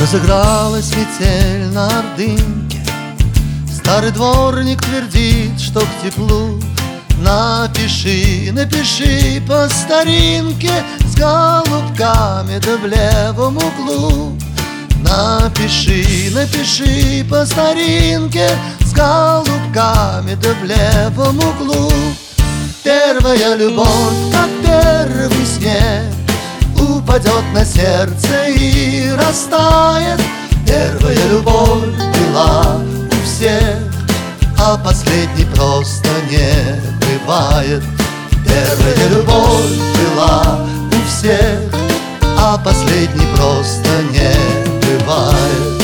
Разыгралась метель на Ордынке. Старый дворник твердит, что к теплу. Напиши, напиши по старинке с голубками да в левом углу. Напиши, напиши по старинке с голубками да в левом углу. Первая любовь, как первый снег, упадет на сердце и растает. Первая любовь была у всех, а последней просто не бывает. Первая любовь была у всех, а последней просто не бывает.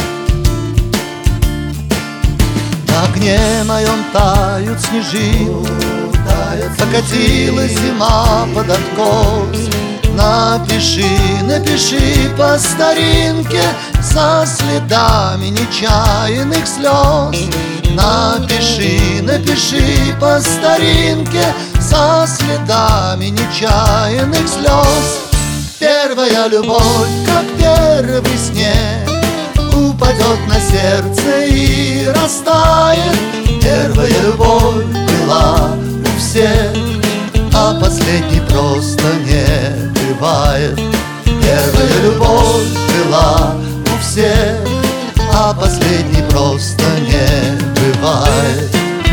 На огне моем тают снежинки, покатилась зима под откос. Напиши, напиши по старинке со следами нечаянных слез. Напиши, напиши по старинке со следами нечаянных слез. Первая любовь, как первый снег, упадет на сердце и растает. Первая любовь была у всех, а последней просто не бывает. Первая любовь была у всех, а последней просто не бывает.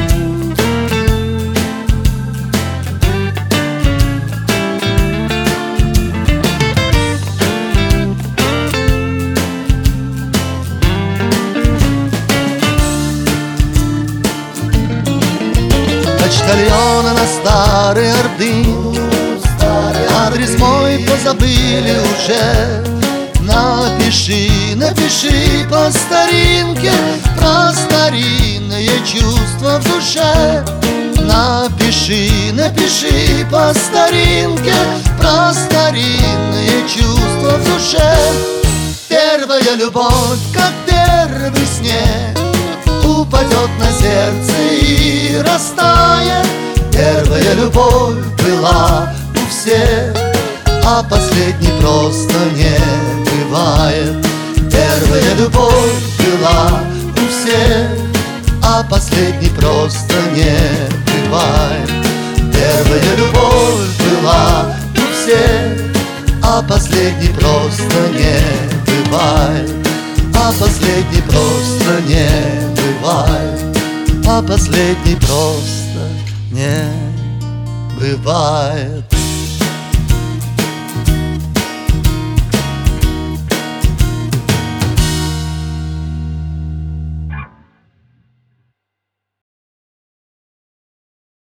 Почтальона на старой Ордынке, адрес мой позабыли уже. Напиши, напиши по старинке про старинные чувства в душе. Напиши, напиши по старинке про старинные чувства в душе. Первая любовь, как первый снег, упадет на сердце и растает. Первая любовь была у всех, а последней просто не бывает. Первая любовь была у всех, а последней просто не бывает. Первая любовь была у всех, а последней просто не бывает. А последней просто не бывает. А последней просто не бывает.